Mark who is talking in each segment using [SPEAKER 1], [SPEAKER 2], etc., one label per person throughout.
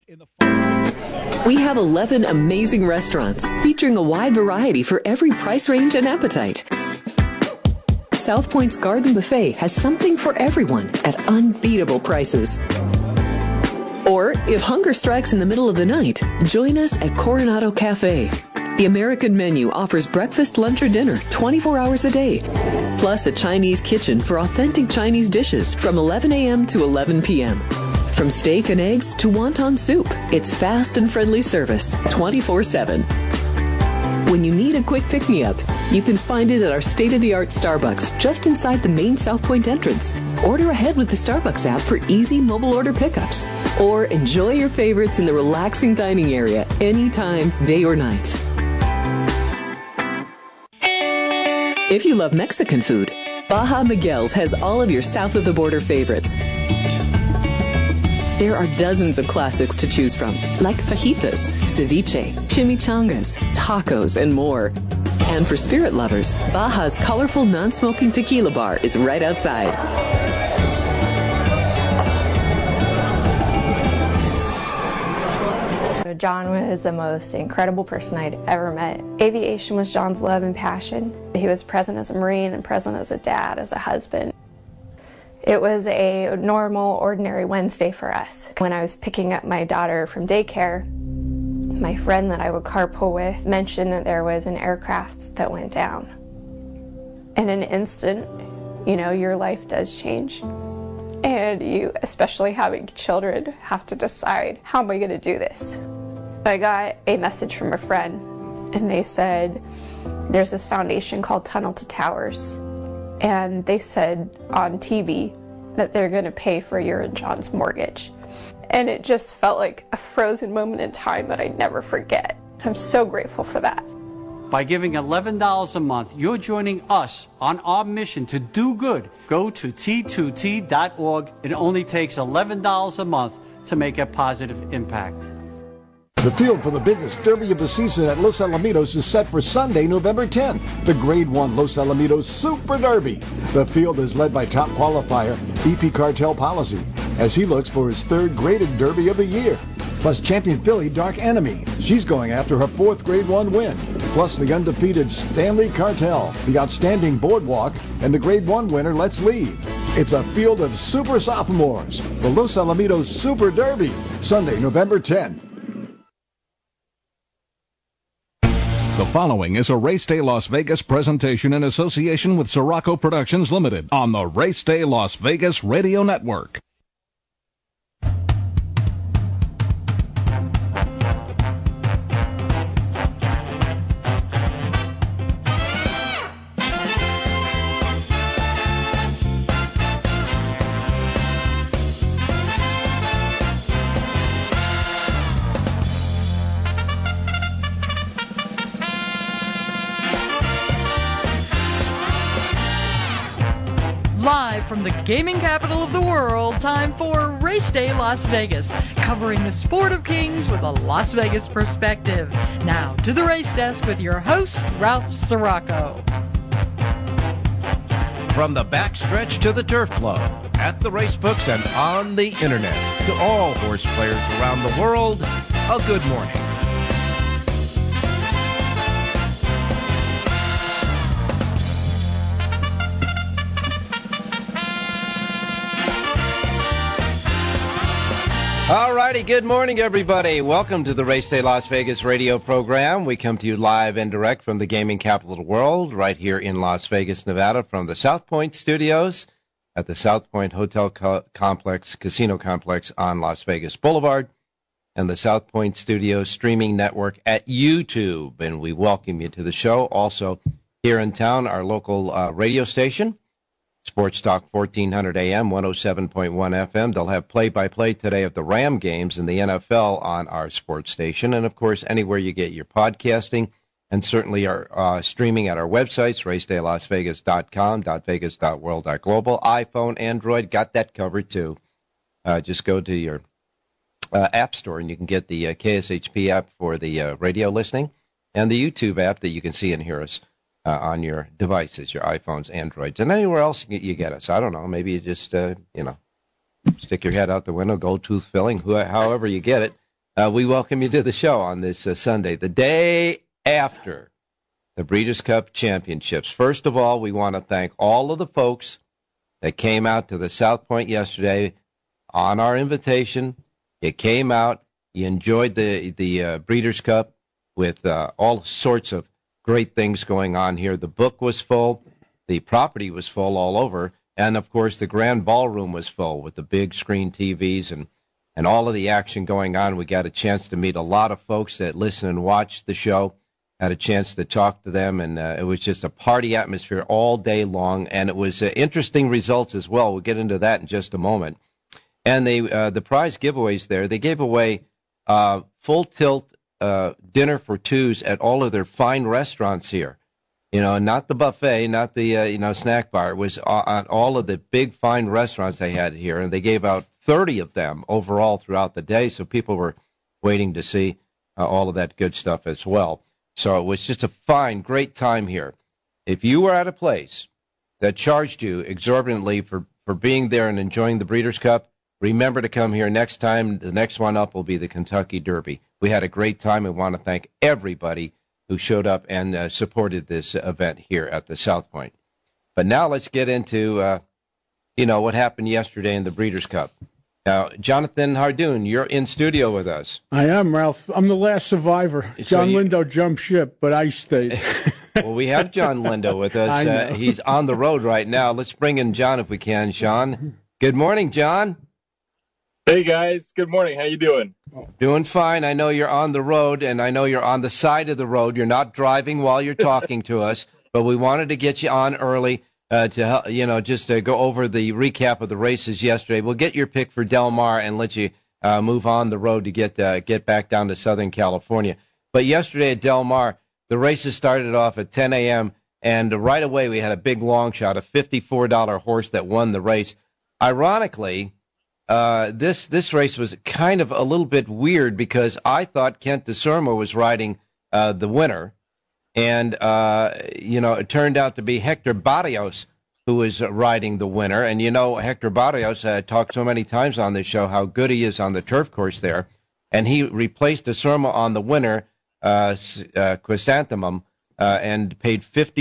[SPEAKER 1] We have 11 amazing restaurants featuring a wide variety for every price range and appetite. South Point's Garden Buffet has something for everyone at unbeatable prices. Or, if hunger strikes in the middle of the night, join us at Coronado Cafe. The American menu offers breakfast, lunch, or dinner 24 hours a day, plus a Chinese kitchen for authentic Chinese dishes from 11 a.m. to 11 p.m. From steak and eggs to wonton soup, it's fast and friendly service 24/7. When you need a quick pick-me-up, you can find it at our state-of-the-art Starbucks just inside the main South Point entrance. Order ahead with the Starbucks app for easy mobile order pickups. Or enjoy your favorites in the relaxing dining area anytime, day or night. If you love Mexican food, Baja Miguel's has all of your south-of-the-border favorites. There are dozens of classics to choose from, like fajitas, ceviche, chimichangas, tacos, and more. And for spirit lovers, Baja's colorful non-smoking tequila bar is right outside.
[SPEAKER 2] John was the most incredible person I'd ever met. Aviation was John's love and passion. He was present as a Marine and present as a dad, as a husband. It was a normal, ordinary Wednesday for us. When I was picking up my daughter from daycare, my friend that I would carpool with mentioned that there was an aircraft that went down. In an instant, your life does change. And you, especially having children, have to decide, how am I going to do this? I got a message from a friend, and they said, there's this foundation called Tunnel to Towers. And they said on TV that they're going to pay for your and John's mortgage. And it just felt like a frozen moment in time that I'd never forget. I'm so grateful for that.
[SPEAKER 3] By giving $11 a month, you're joining us on our mission to do good. Go to T2T.org. It only takes $11 a month to make a positive impact.
[SPEAKER 4] The field for the biggest derby of the season at Los Alamitos is set for Sunday, November 10th, the Grade 1 Los Alamitos Super Derby. The field is led by top qualifier BP Cartel Policy, as he looks for his third graded derby of the year. Plus champion filly Dark Enemy. She's going after her fourth Grade 1 win. Plus the undefeated Stanley Cartel, the outstanding Boardwalk, and the Grade 1 winner Let's Leave. It's a field of super sophomores. The Los Alamitos Super Derby, Sunday, November 10th.
[SPEAKER 5] The following is a Race Day Las Vegas presentation in association with Sirocco Productions Limited on the Race Day Las Vegas Radio Network.
[SPEAKER 6] Live from the gaming capital of the world, time for Race Day Las Vegas, covering the sport of kings with a Las Vegas perspective. Now to the race desk with your host, Ralph Sirocco.
[SPEAKER 7] From the backstretch to the turf flow, at the race books and on the internet, to all horse players around the world, a good morning. All righty, good morning, everybody. Welcome to the Race Day Las Vegas radio program. We come to you live and direct from the gaming capital of the world, right here in Las Vegas, Nevada, from the South Point studios at the South Point Hotel Complex, Casino Complex on Las Vegas Boulevard, and the South Point Studios streaming network at YouTube. And we welcome you to the show. Also, here in town, our local radio station, Sports Talk 1400 AM, 107.1 FM. They'll have play-by-play today of the Ram games in the NFL on our sports station. And, of course, anywhere you get your podcasting, and certainly our streaming at our websites, racedaylasvegas.com, .vegas.world, .global, iPhone, Android, got that covered, too. Just go to your app store, and you can get the KSHP app for the radio listening, and the YouTube app that you can see and hear us on your devices, your iPhones, Androids, and anywhere else you get us. I don't know. Maybe you just, stick your head out the window, gold tooth filling, however you get it. We welcome you to the show on this Sunday, the day after the Breeders' Cup Championships. First of all, we want to thank all of the folks that came out to the South Point yesterday on our invitation. You came out, you enjoyed the Breeders' Cup with all sorts of great things going on here. The book was full, the property was full all over, and of course the grand ballroom was full with the big screen TVs and all of the action going on. We got a chance to meet a lot of folks that listen and watch the show. Had a chance to talk to them, and it was just a party atmosphere all day long, and it was interesting results as well. We'll get into that in just a moment. And the prize giveaways there, they gave away full tilt dinner for twos at all of their fine restaurants here. You know, not the buffet, not the snack bar. It was on all of the big fine restaurants they had here, and they gave out 30 of them overall throughout the day, so people were waiting to see all of that good stuff as well. So it was just a fine, great time here. If you were at a place that charged you exorbitantly for being there and enjoying the Breeders' Cup, remember to come here next time. The next one up will be the Kentucky Derby. We had a great time and want to thank everybody who showed up and supported this event here at the South Point. But now let's get into, what happened yesterday in the Breeders' Cup. Now, Jonathan Hardoon, you're in studio with us.
[SPEAKER 8] I am, Ralph. I'm the last survivor. John Lindo jumped ship, but I stayed.
[SPEAKER 7] Well, we have John Lindo with us. He's on the road right now. Let's bring in John if we can, Sean. Good morning, John.
[SPEAKER 9] Hey, guys. Good morning. How you doing?
[SPEAKER 7] Doing fine. I know you're on the road, and I know you're on the side of the road. You're not driving while you're talking to us, but we wanted to get you on early. To help, just to go over the recap of the races yesterday. We'll get your pick for Del Mar and let you move on the road to get back down to Southern California. But yesterday at Del Mar, the races started off at 10 a.m., and right away we had a big long shot, a $54 horse that won the race. Ironically, this race was kind of a little bit weird because I thought Kent DeSormo was riding the winner. And, it turned out to be Hector Barrios who was riding the winner. And, Hector Barrios talked so many times on this show how good he is on the turf course there. And he replaced DeSormo on the winner, Chrysanthemum, and paid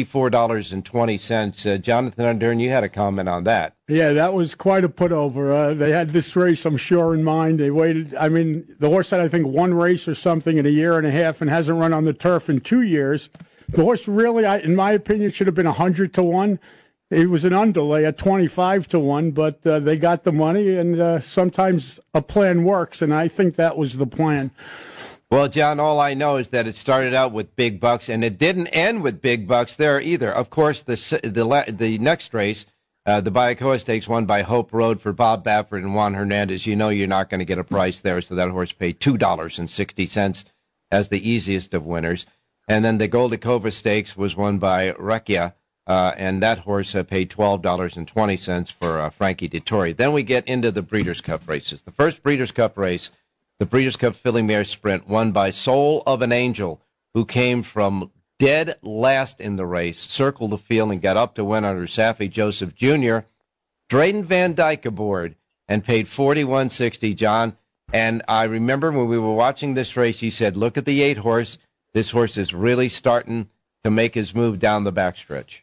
[SPEAKER 7] $54.20. Jonathan Ardern, you had a comment on that.
[SPEAKER 8] Yeah, that was quite a putover. They had this race, I'm sure, in mind. They waited. I mean, the horse had, I think, one race or something in a year and a half and hasn't run on the turf in 2 years. The horse really, in my opinion, should have been 100-1. It was an underlay at 25-1, but they got the money, and sometimes a plan works, and I think that was the plan.
[SPEAKER 7] Well, John, all I know is that it started out with big bucks, and it didn't end with big bucks there either. Of course, the next race, the Bayacoa Stakes, won by Hope Road for Bob Baffert and Juan Hernandez. You know you're not going to get a price there, so that horse paid $2.60 as the easiest of winners. And then the Goldacova Stakes was won by Recchia, and that horse paid $12.20 for Frankie Dettori. Then we get into the Breeders' Cup races. The first Breeders' Cup race, the Breeders' Cup Filly Mare Sprint, won by Soul of an Angel, who came from dead last in the race, circled the field, and got up to win under Saffie Joseph Jr. Drayden Van Dyke aboard and paid $41.60, John. And I remember when we were watching this race, he said, look at the 8 horse. This horse is really starting to make his move down the backstretch.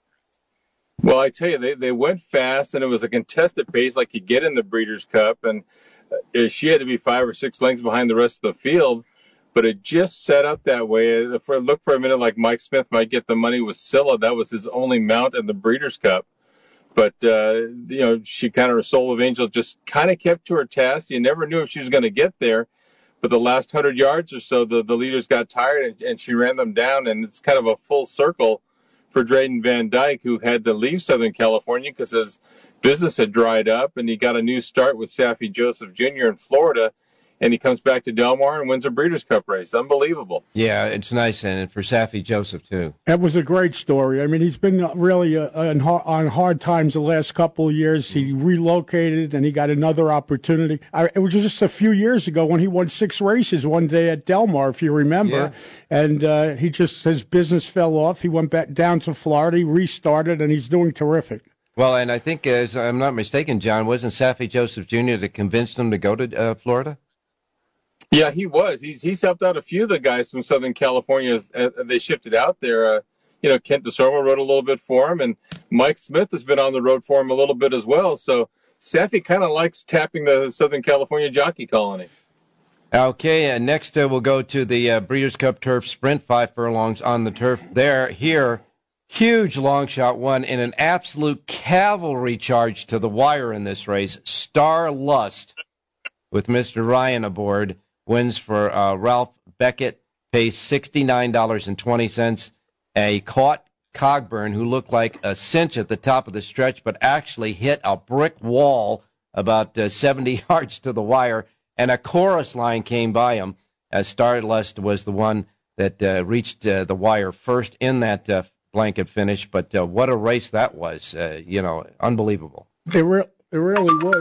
[SPEAKER 9] Well, I tell you, they went fast, and it was a contested pace like you get in the Breeders' Cup, and she had to be 5 or 6 lengths behind the rest of the field, but it just set up that way. It looked for a minute like Mike Smith might get the money with Scylla. That was his only mount in the Breeders' Cup. But, she kind of, her Soul of Angel just kind of kept to her task. You never knew if she was going to get there. But the last 100 yards or so, the leaders got tired, and she ran them down, and it's kind of a full circle for Drayden Van Dyke, who had to leave Southern California because his business had dried up, and he got a new start with Saffie Joseph Jr. in Florida, and he comes back to Del Mar and wins a Breeders' Cup race. Unbelievable.
[SPEAKER 7] Yeah, it's nice, and for Saffie Joseph, too.
[SPEAKER 8] That was a great story. I mean, he's been really on hard times the last couple of years. He relocated, and he got another opportunity. It was just a few years ago when he won 6 races one day at Del Mar, if you remember. Yeah. And his business fell off. He went back down to Florida, he restarted, and he's doing terrific.
[SPEAKER 7] Well, and I think, as I'm not mistaken, John, wasn't Saffie Joseph Jr. that convinced him to go to Florida?
[SPEAKER 9] Yeah, he was. He's helped out a few of the guys from Southern California as they shifted out there. Kent DeSormo rode a little bit for him, and Mike Smith has been on the road for him a little bit as well. So Saffie kind of likes tapping the Southern California jockey colony.
[SPEAKER 7] Okay, next we'll go to the Breeders' Cup Turf Sprint, 5 furlongs on the turf. Here, huge long shot won in an absolute cavalry charge to the wire in this race. Star Lust, with Mr. Ryan aboard, wins for Ralph Beckett, pays $69.20. A caught Cogburn, who looked like a cinch at the top of the stretch, but actually hit a brick wall about 70 yards to the wire, and a chorus line came by him, as Stardust was the one that reached the wire first in that blanket finish. But what a race that was, unbelievable.
[SPEAKER 8] It really was.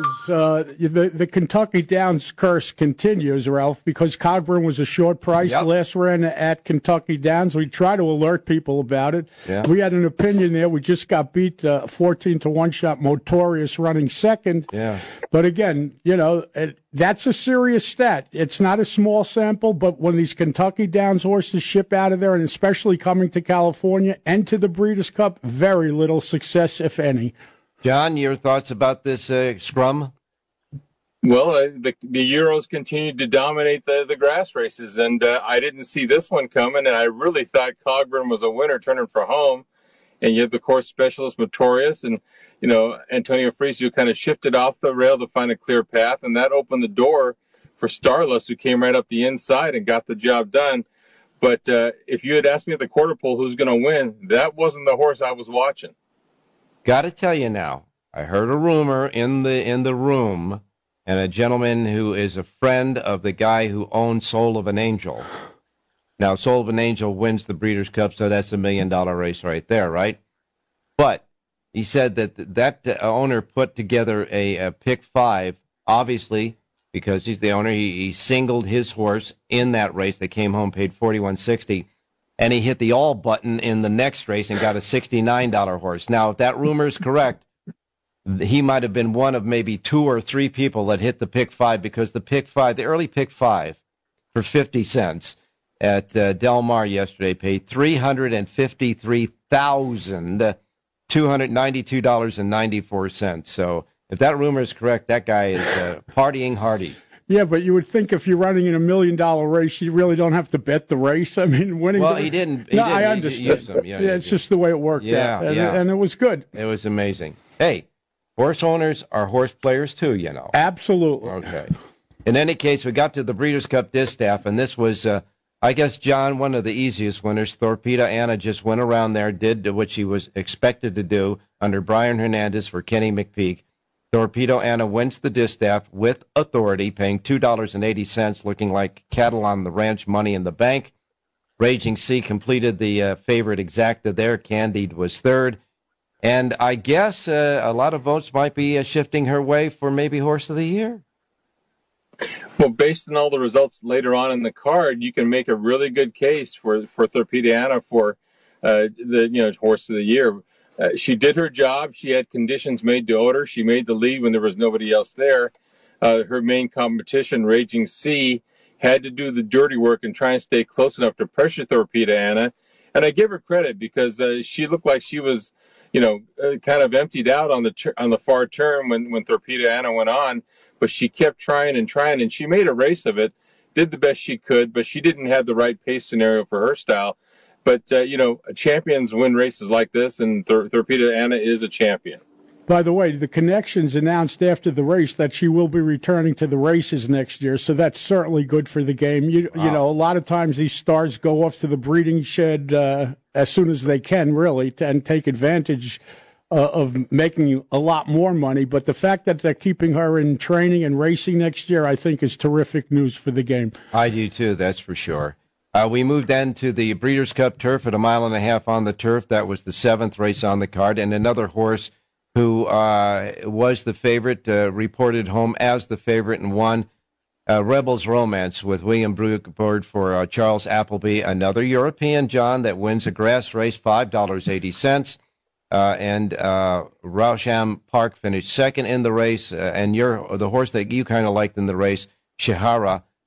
[SPEAKER 8] The Kentucky Downs curse continues, Ralph, because Cogburn was a short price.
[SPEAKER 7] Yep.
[SPEAKER 8] Last ran at Kentucky Downs. We try to alert people about it.
[SPEAKER 7] Yeah.
[SPEAKER 8] We had an opinion there. We just got beat 14-1 shot Motorious running second.
[SPEAKER 7] Yeah.
[SPEAKER 8] But again, that's a serious stat. It's not a small sample, but when these Kentucky Downs horses ship out of there, and especially coming to California and to the Breeders' Cup, very little success, if any.
[SPEAKER 7] John, your thoughts about this scrum?
[SPEAKER 9] Well, the Euros continued to dominate the grass races, and I didn't see this one coming, and I really thought Cogburn was a winner turning for home. And you have the course specialist, Motorious, and, Antonio Freese, who kind of shifted off the rail to find a clear path, and that opened the door for Starless, who came right up the inside and got the job done. But if you had asked me at the quarter pole who's going to win, that wasn't the horse I was watching.
[SPEAKER 7] Got to tell you now, I heard a rumor in the room, and a gentleman who is a friend of the guy who owns Soul of an Angel. Now, Soul of an Angel wins the Breeders' Cup, so that's $1 million race right there, right? But he said that owner put together a pick 5, obviously, because he's the owner. He singled his horse in that race that came home, paid $41.60. And he hit the all button in the next race and got a $69 horse. Now, if that rumor is correct, he might have been one of maybe 2 or 3 people that hit the pick 5, because the early pick 5 for 50 cents at Del Mar yesterday paid $353,292.94. So if that rumor is correct, that guy is partying hardy.
[SPEAKER 8] Yeah, but you would think if you're running in $1 million race, you really don't have to bet the race. I mean, winning.
[SPEAKER 7] Well, he didn't.
[SPEAKER 8] I understand.
[SPEAKER 7] Yeah,
[SPEAKER 8] it's just the way it worked out. And it was good.
[SPEAKER 7] It was amazing. Hey, horse owners are horse players too,
[SPEAKER 8] Absolutely.
[SPEAKER 7] Okay. In any case, we got to the Breeders' Cup Distaff, and this was, I guess, John, one of the easiest winners. Torpedo Anna just went around there, did what she was expected to do under Brian Hernandez for Kenny McPeak. Torpedo Anna wins the Distaff with authority, paying $2.80, looking like cattle on the ranch, money in the bank. Raging Sea completed the favorite exacta there. Candide was third. And I guess a lot of votes might be shifting her way for maybe Horse of the Year.
[SPEAKER 9] Well, based on all the results later on in the card, you can make a really good case for Torpedo Anna for the Horse of the Year. She did her job. She had conditions made to order. She made the lead when there was nobody else there. Her main competition, Raging Sea, had to do the dirty work and try and stay close enough to pressure Torpedo Anna. And I give her credit because she looked like she was, kind of emptied out on the far turn when Torpedo Anna went on. But she kept trying, and she made a race of it, did the best she could, but she didn't have the right pace scenario for her style. But, champions win races like this, and Torpedo Anna is a champion.
[SPEAKER 8] By the way, the Connections announced after the race that she will be returning to the races next year, so that's certainly good for the game. You know, a lot of times these stars go off to the breeding shed as soon as they can, really, and take advantage of making a lot more money. But the fact that they're keeping her in training and racing next year, I think, is terrific news for the game.
[SPEAKER 7] I do, too, that's for sure. We moved then to the Breeders' Cup Turf at 1.5 miles on the turf. That was the 7th race on the card. And another horse who was the favorite, reported home as the favorite and won, Rebels Romance with William Brook aboard for Charles Appleby. Another European, John, that wins a grass race, $5.80. And Rausham Park finished second in the race. And the horse that you kind of liked in the race, Shihara,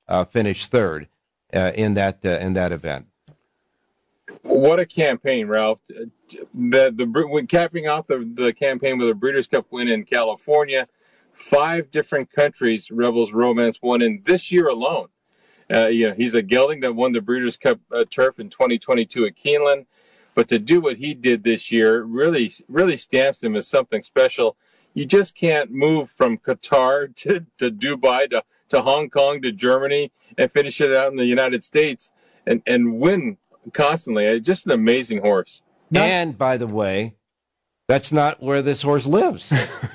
[SPEAKER 7] finished third in that event.
[SPEAKER 9] What a campaign, Ralph! When capping off the campaign with a Breeders' Cup win in California, 5 different countries Rebels Romance won in this year alone. He's a gelding that won the Breeders' Cup turf in 2022 at Keeneland, but to do what he did this year really stamps him as something special. You just can't move from Qatar to Dubai to Hong Kong to Germany and finish it out in the United States and win constantly. Just an amazing horse.
[SPEAKER 7] And by the way, that's not where this horse lives.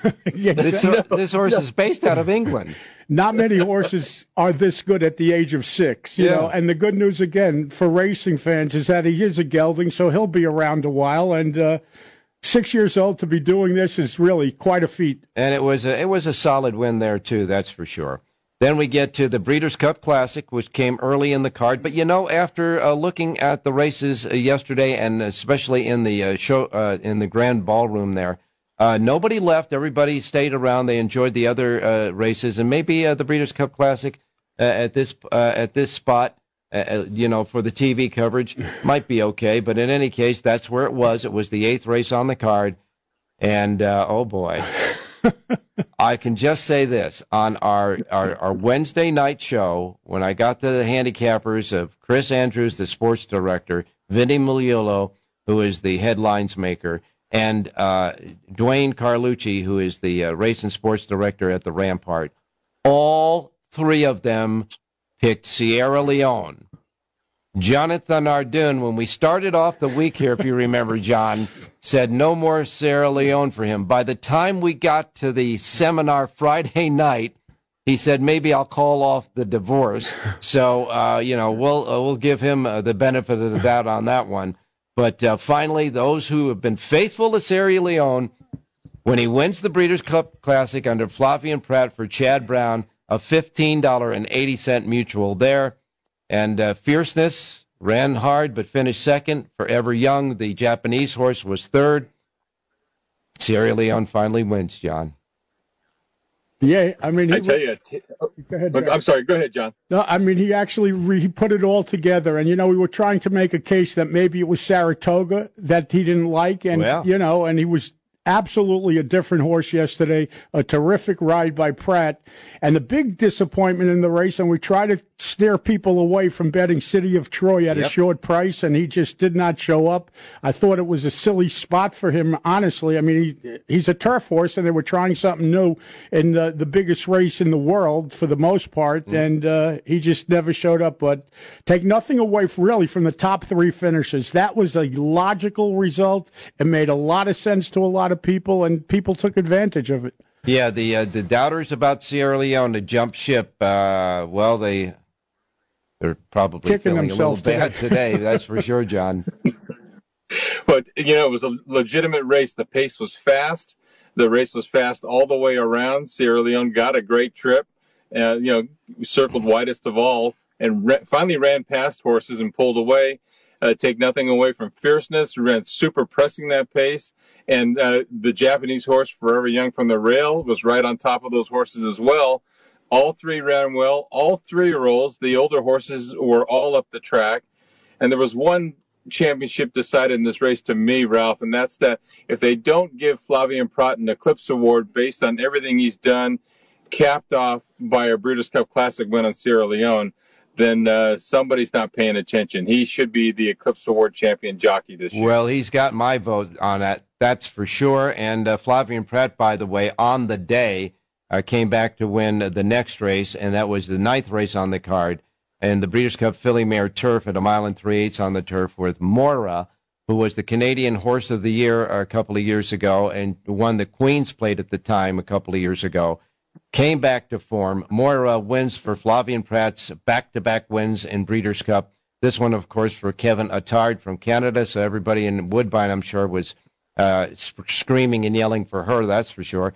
[SPEAKER 7] This horse is based out of England.
[SPEAKER 8] Not many horses are this good at the age of 6, you know. And the good news, again, for racing fans is that he is a gelding, so he'll be around a while. And 6 years old to be doing this is really quite a feat.
[SPEAKER 7] And it was a solid win there, too, that's for sure. Then we get to the Breeders' Cup Classic, which came early in the card. But, after looking at the races yesterday, and especially in the show in the grand ballroom there, nobody left. Everybody stayed around. They enjoyed the other races. And maybe the Breeders' Cup Classic at this spot, for the TV coverage might be okay. But in any case, that's where it was. It was the 8th race on the card. And, oh, boy. I can just say this. On our Wednesday night show, when I got to the handicappers of Chris Andrews, the sports director, Vinny Miliolo, who is the headlines maker, and Dwayne Carlucci, who is the race and sports director at the Rampart, all 3 of them picked Sierra Leone. Jonathan Ardun, when we started off the week here, if you remember, John, said no more Sierra Leone for him. By the time we got to the seminar Friday night, he said, maybe I'll call off the divorce. So, we'll give him the benefit of the doubt on that one. But finally, those who have been faithful to Sierra Leone, when he wins the Breeders' Cup Classic under Flavien Prat for Chad Brown, a $15.80 mutual there. And Fierceness ran hard but finished second. Forever Young, the Japanese horse, was third. Sierra Leone finally wins, John.
[SPEAKER 8] Yeah, I mean,
[SPEAKER 9] I tell you,
[SPEAKER 8] go ahead,
[SPEAKER 9] I'm sorry. Go ahead, John.
[SPEAKER 8] No, I mean, he actually he put it all together, and we were trying to make a case that maybe it was Saratoga that he didn't like, and and he was absolutely a different horse yesterday. A terrific ride by Pratt, and the big disappointment in the race. And we try to steer people away from betting City of Troy at a short price, and he just did not show up. I thought it was a silly spot for him, honestly. I mean, he's a turf horse, and they were trying something new in the biggest race in the world for the most part, and he just never showed up. But take nothing away really from the top 3 finishers. That was a logical result. It made a lot of sense to a lot of people, and people took advantage of it.
[SPEAKER 7] Yeah, the doubters about Sierra Leone to jump ship, they're probably
[SPEAKER 8] kicking
[SPEAKER 7] feeling a little bad today, that's for sure, John.
[SPEAKER 9] But, it was a legitimate race. The pace was fast. The race was fast all the way around. Sierra Leone got a great trip, circled widest of all, and finally ran past horses and pulled away. Take nothing away from Fierceness, ran super pressing that pace. And the Japanese horse, Forever Young from the rail, was right on top of those horses as well. All 3 ran well. All 3-year-olds, the older horses, were all up the track. And there was one championship decided in this race to me, Ralph, and that's that if they don't give Flavien Prat an Eclipse Award based on everything he's done, capped off by a Breeders' Cup Classic win on Sierra Leone, then somebody's not paying attention. He should be the Eclipse Award champion jockey this year.
[SPEAKER 7] Well, he's got my vote on that, that's for sure. And Flavien Prat, by the way, on the day, came back to win the next race, and that was the 9th race on the card. And the Breeders' Cup Filly Mare Turf at 1 3/8 on the turf with Moira, who was the Canadian Horse of the Year a couple of years ago and won the Queen's Plate at the time a couple of years ago. Came back to form. Moira wins for Flavien Prat's back-to-back wins in Breeders' Cup. This one, of course, for Kevin Attard from Canada. So everybody in Woodbine, I'm sure, was screaming and yelling for her, that's for sure.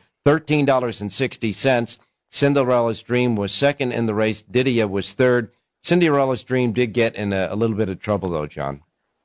[SPEAKER 7] $13.60. Cinderella's Dream was second in the race. Didia was third. Cinderella's Dream did get in a little bit of trouble, though, John.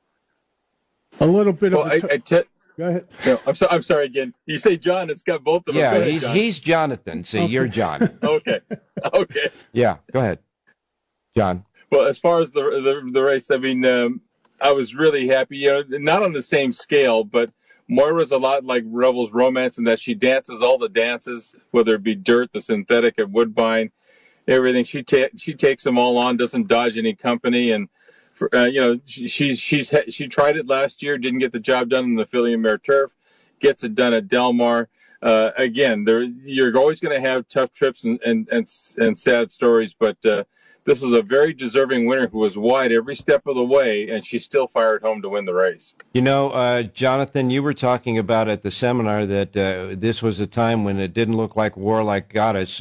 [SPEAKER 8] A little bit of
[SPEAKER 9] Go ahead. No, I'm sorry again. You say John, it's got both of them.
[SPEAKER 7] Yeah, he's Jonathan. See, you're John.
[SPEAKER 9] Okay.
[SPEAKER 7] Yeah, go ahead. John?
[SPEAKER 9] Well, as far as the race, I mean, I was really happy. You know, not on the same scale, but Moira's a lot like Rebel's Romance in that she dances all the dances, whether it be dirt, the synthetic at Woodbine, everything. She takes them all on, doesn't dodge any company, and you know, she tried it last year, didn't get the job done in the Filly Mare Turf, gets it done at Del Mar. Again, you're always going to have tough trips and sad stories, but this was a very deserving winner who was wide every step of the way, and she still fired home to win the race.
[SPEAKER 7] You know, Jonathan, you were talking about at the seminar that this was a time when it didn't look like Warlike Goddess.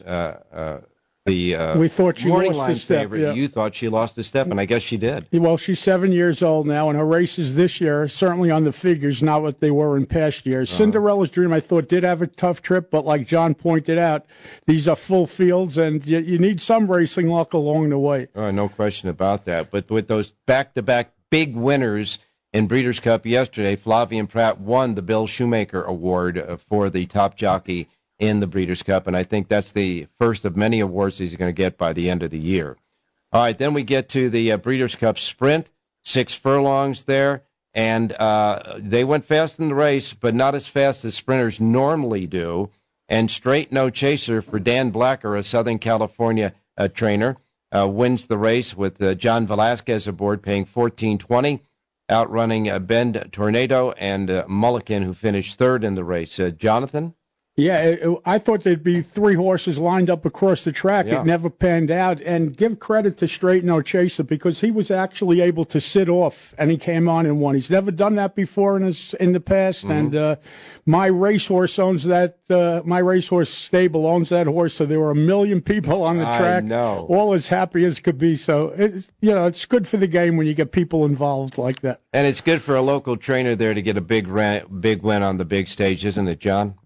[SPEAKER 8] We thought she
[SPEAKER 7] morning
[SPEAKER 8] lost
[SPEAKER 7] line
[SPEAKER 8] a step.
[SPEAKER 7] favorite.
[SPEAKER 8] Yeah.
[SPEAKER 7] You thought she lost a step, and I guess she did.
[SPEAKER 8] Well, she's 7 years old now, and her races this year are certainly on the figures, not what they were in past years. Cinderella's Dream, I thought, did have a tough trip, but like John pointed out, these are full fields, and you need some racing luck along the way.
[SPEAKER 7] Oh, no question about that. But with those back-to-back big winners in Breeders' Cup yesterday, Flavien Prat won the Bill Shoemaker Award for the top jockey in the Breeders' Cup, and I think that's the first of many awards he's going to get by the end of the year. All right, then we get to the Breeders' Cup Sprint, 6 furlongs there, and they went fast in the race, but not as fast as sprinters normally do, and Straight No Chaser for Dan Blacker, a Southern California trainer, wins the race with John Velasquez aboard paying $14.20, outrunning Bend Tornado and Mullican, who finished third in the race. Jonathan?
[SPEAKER 8] Yeah, I thought there'd be 3 horses lined up across the track.
[SPEAKER 7] Yeah.
[SPEAKER 8] It never panned out. And give credit to Straight No Chaser because he was actually able to sit off, and he came on and won. He's never done that before in the past. Mm-hmm. And my racehorse owns that. My racehorse stable owns that horse. So there were 1 million people on the track, all as happy as could be. So it's good for the game when you get people involved like that.
[SPEAKER 7] And it's good for a local trainer there to get a big win on the big stage, isn't it, John?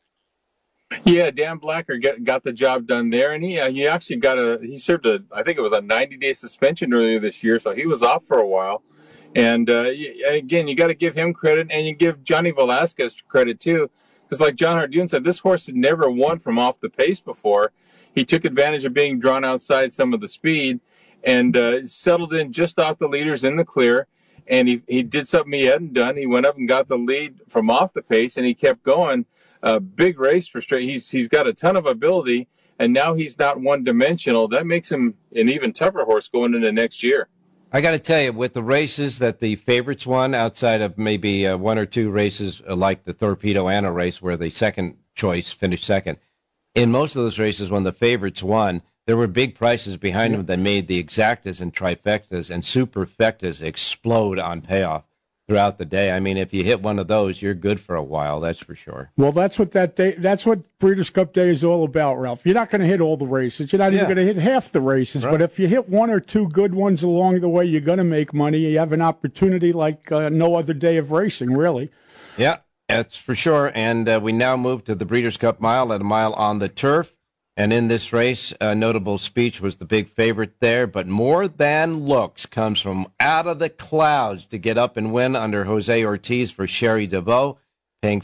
[SPEAKER 9] Yeah, Dan Blacker got the job done there, and he actually he served I think it was a 90-day suspension earlier this year, so he was off for a while. And again, you got to give him credit, and you give Johnny Velasquez credit too, because like John Hardoon said, this horse had never won from off the pace before. He took advantage of being drawn outside some of the speed, and settled in just off the leaders in the clear. And he did something he hadn't done. He went up and got the lead from off the pace, and he kept going. A big race for Straight. He's got a ton of ability, and now he's not one-dimensional. That makes him an even tougher horse going into next year.
[SPEAKER 7] I got to tell you, with the races that the favorites won, outside of maybe 1 or 2 races like the Torpedo Anna race where the second choice finished second, in most of those races when the favorites won, there were big prices behind them that made the exactas and trifectas and superfectas explode on payoff throughout the day. I mean, if you hit one of those, you're good for a while, that's for sure.
[SPEAKER 8] Well, that's what Breeders' Cup Day is all about, Ralph. You're not going to hit all the races. You're not even going to hit half the races. Right. But if you hit 1 or 2 good ones along the way, you're going to make money. You have an opportunity like no other day of racing, really.
[SPEAKER 7] Yeah, that's for sure. And we now move to the Breeders' Cup Mile at a mile on the turf. And in this race, Notable Speech was the big favorite there, but More Than Looks comes from out of the clouds to get up and win under Jose Ortiz for Sherry DeVoe, paying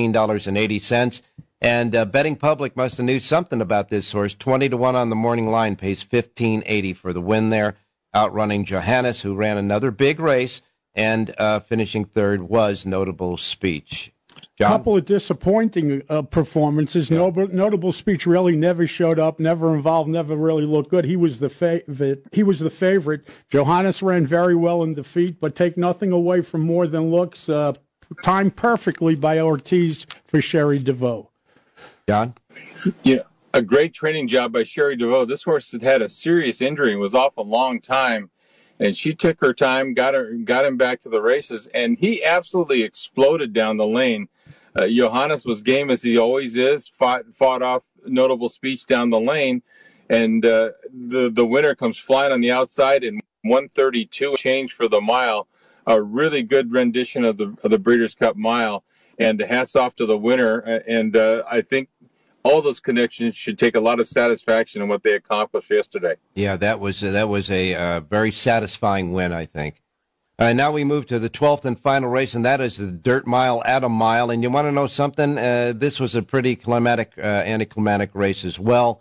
[SPEAKER 7] $15.80. And betting public must have knew something about this horse. 20-1 on the morning line pays $15.80 for the win there, outrunning Johannes, who ran another big race, and finishing third was Notable Speech. John?
[SPEAKER 8] Couple of disappointing performances. Yeah. Notable Speech really never showed up, never involved, never really looked good. He was the favorite. Johannes ran very well in defeat, but take nothing away from More Than Looks. Timed perfectly by Ortiz for Sherry DeVoe.
[SPEAKER 7] John?
[SPEAKER 9] Yeah, a great training job by Sherry DeVoe. This horse had a serious injury and was off a long time. And she took her time, got him back to the races, and he absolutely exploded down the lane. Johannes was game as he always is, fought off Notable Speech down the lane, and the winner comes flying on the outside in 1:32 change for the mile. A really good rendition of the Breeders' Cup Mile, and hats off to the winner. And I think all those connections should take a lot of satisfaction in what they accomplished yesterday.
[SPEAKER 7] Yeah, that was a very satisfying win, I think. Now we move to the 12th and final race, and that is the Dirt Mile at a mile. And you want to know something? This was a pretty anticlimactic race as well.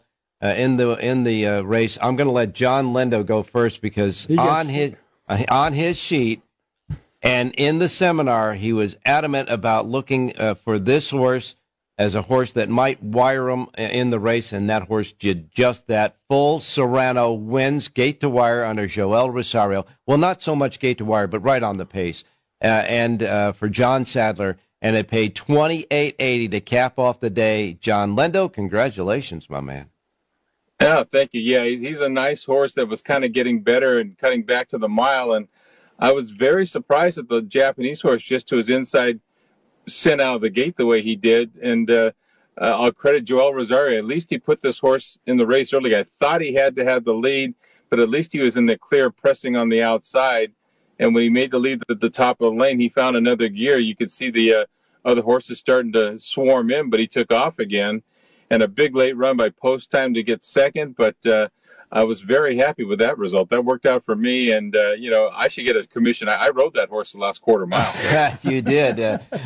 [SPEAKER 7] in the race. I'm going to let John Lindo go first because on his sheet and in the seminar, he was adamant about looking for this horse as a horse that might wire him in the race, and that horse did just that. Full Serrano wins gate to wire under Joel Rosario. Well, not so much gate to wire, but right on the pace. And for John Sadler, and it paid $28.80 to cap off the day. John Lindo, congratulations, my man.
[SPEAKER 9] Yeah, thank you. Yeah, he's a nice horse that was kind of getting better and cutting back to the mile, and I was very surprised that the Japanese horse just to his inside sent out of the gate the way he did, and I'll credit Joel Rosario. At least he put this horse in the race early. I thought he had to have the lead, but at least he was in the clear, pressing on the outside. And when he made the lead at the top of the lane, he found another gear. You could see the other horses starting to swarm in, but he took off again. And a big late run by Post Time to get second, but I was very happy with that result. That worked out for me, and I should get a commission. I rode that horse the last quarter mile.
[SPEAKER 7] You did,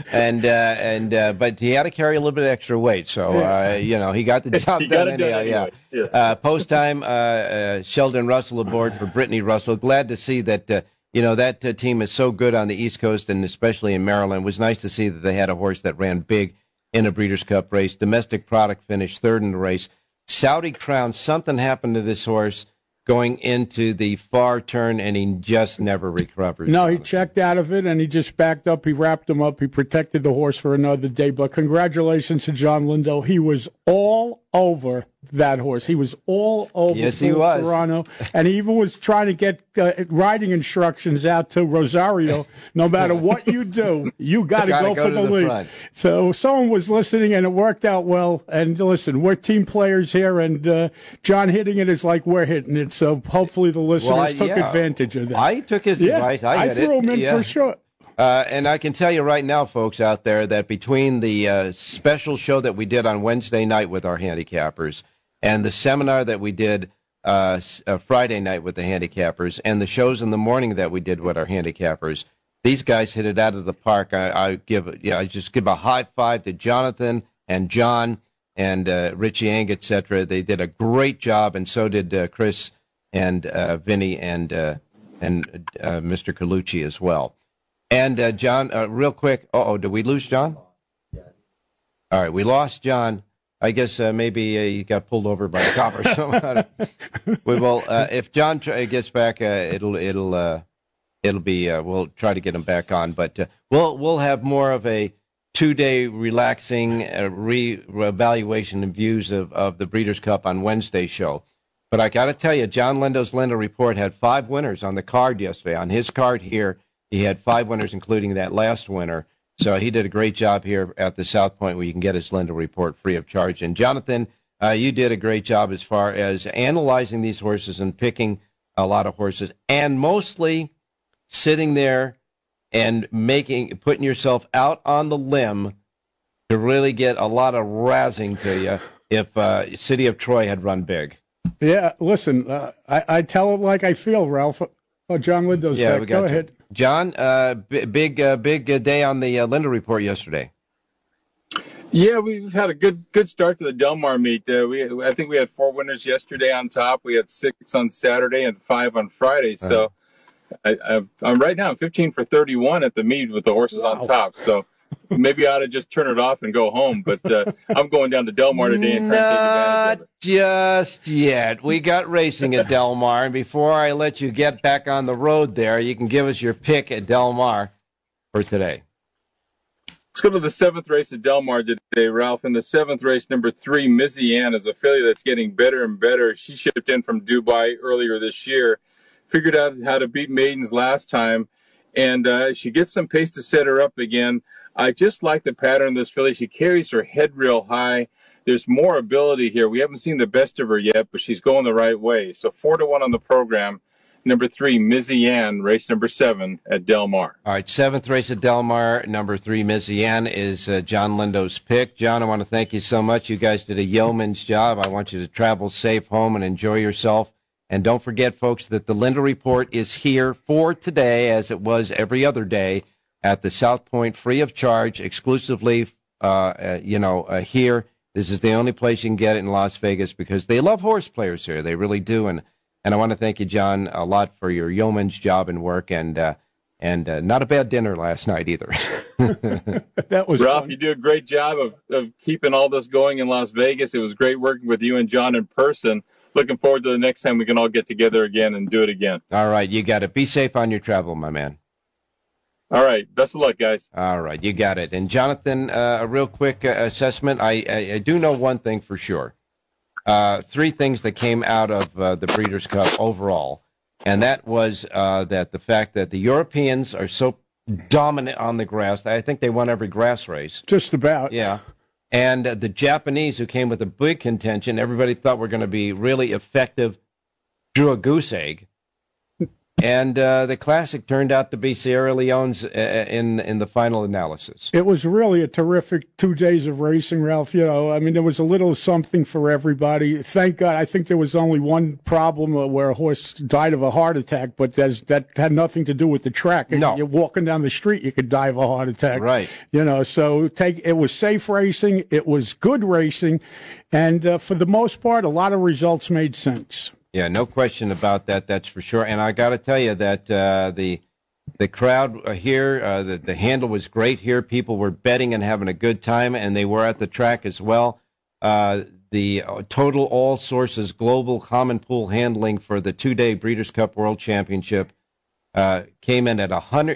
[SPEAKER 7] but he had to carry a little bit of extra weight, so he got the job done anyhow.
[SPEAKER 9] Anyway. Yeah.
[SPEAKER 7] Post Time, Sheldon Russell aboard for Brittany Russell. Glad to see that. That team is so good on the East Coast and especially in Maryland. It was nice to see that they had a horse that ran big in a Breeders' Cup race. Domestic Product finished third in the race. Saudi Crown, something happened to this horse going into the far turn, and he just never recovered.
[SPEAKER 8] No, he checked out of it, and he just backed up. He wrapped him up. He protected the horse for another day. But congratulations to John Lindo. He was all over that horse. He was all over.
[SPEAKER 7] Yes, he was.
[SPEAKER 8] Toronto, and he even was trying to get riding instructions out to Rosario. No matter what you do, you got to go for the lead. Front. So someone was listening, and it worked out well. And listen, we're team players here, and John hitting it is like we're hitting it. So hopefully the listeners took advantage of that.
[SPEAKER 7] I took his advice. I
[SPEAKER 8] threw him in for sure.
[SPEAKER 7] And I can tell you right now, folks out there, that between the special show that we did on Wednesday night with our handicappers and the seminar that we did Friday night with the handicappers and the shows in the morning that we did with our handicappers, these guys hit it out of the park. I just give a high five to Jonathan and John and Richie Ang, etc. They did a great job, and so did Chris and Vinny and Mr. Colucci as well. And John, real quick. Did we lose John? All right, we lost John. I guess maybe he got pulled over by a cop or something. We will. If John gets back, it'll be. We'll try to get him back on, but we'll have more of a 2-day relaxing reevaluation and views of the Breeders' Cup on Wednesday's show. But I got to tell you, John Lindo's Lindo Report had 5 winners on the card yesterday. On his card here, he had 5 winners, including that last winner. So he did a great job here at the South Point where you can get his Lindo Report free of charge. And Jonathan, you did a great job as far as analyzing these horses and picking a lot of horses, and mostly sitting there and putting yourself out on the limb to really get a lot of razzing to you if City of Troy had run big. Yeah,
[SPEAKER 8] listen, I tell it like I feel, Ralph. Oh, John Lindo's back. Go ahead.
[SPEAKER 7] John, big day on the Lindo Report yesterday.
[SPEAKER 9] Yeah, we've had a good start to the Del Mar meet. I think we had 4 winners yesterday on top. We had 6 on Saturday and 5 on Friday. So I'm right now 15 for 31 at the meet with the horses on top. So maybe I ought to just turn it off and go home. But I'm going down to Del Mar today and try to take advantage of it.
[SPEAKER 7] Just yet. We got racing at Del Mar. And before I let you get back on the road there, you can give us your pick at Del Mar for today.
[SPEAKER 9] Let's go to the 7th race at Del Mar today, Ralph. In the 7th race, number 3, Missy Ann, is a filly that's getting better and better. She shipped in from Dubai earlier this year, figured out how to beat maidens last time, and she gets some pace to set her up again. I just like the pattern of this filly. She carries her head real high. There's more ability here. We haven't seen the best of her yet, but she's going the right way. So 4-1 on the program. Number 3, Missy Ann, race number 7 at Del Mar.
[SPEAKER 7] All right, 7th race at Del Mar. Number 3, Missy Ann, is John Lindo's pick. John, I want to thank you so much. You guys did a yeoman's job. I want you to travel safe home and enjoy yourself. And don't forget, folks, that the Lindo Report is here for today, as it was every other day, at the South Point, free of charge, exclusively, here This is the only place you can get it in Las Vegas because they love horse players here. They really do. And I want to thank you, John, a lot for your yeoman's job and work, and not a bad dinner last night either.
[SPEAKER 8] That was
[SPEAKER 9] Ralph,
[SPEAKER 8] fun.
[SPEAKER 9] you do a great job of keeping all this going in Las Vegas. It was great working with you and John in person. Looking forward to the next time we can all get together again and do it again.
[SPEAKER 7] All right, you got it. Be safe on your travel, my man.
[SPEAKER 9] All right. Best of luck, guys.
[SPEAKER 7] All right, you got it. And Jonathan, a real quick assessment. I do know one thing for sure. 3 things that came out of the Breeders' Cup overall, and that was that the fact that the Europeans are so dominant on the grass. I think they won every grass race.
[SPEAKER 8] Just about.
[SPEAKER 7] Yeah. And the Japanese, who came with a big contention, everybody thought were going to be really effective, drew a goose egg. And the Classic turned out to be Sierra Leone's in the final analysis.
[SPEAKER 8] It was really a terrific 2 days of racing, Ralph. You know, I mean, there was a little something for everybody. Thank God. I think there was only one problem where a horse died of a heart attack, but that had nothing to do with the track.
[SPEAKER 7] No.
[SPEAKER 8] You're walking down the street, you could die of a heart attack.
[SPEAKER 7] Right.
[SPEAKER 8] You know, so it was safe racing. It was good racing. And for the most part, a lot of results made sense.
[SPEAKER 7] Yeah, no question about that. That's for sure. And I got to tell you that the crowd here, the handle was great here. People were betting and having a good time, and they were at the track as well. The total all sources global common pool handling for the 2-day Breeders' Cup World Championship came in at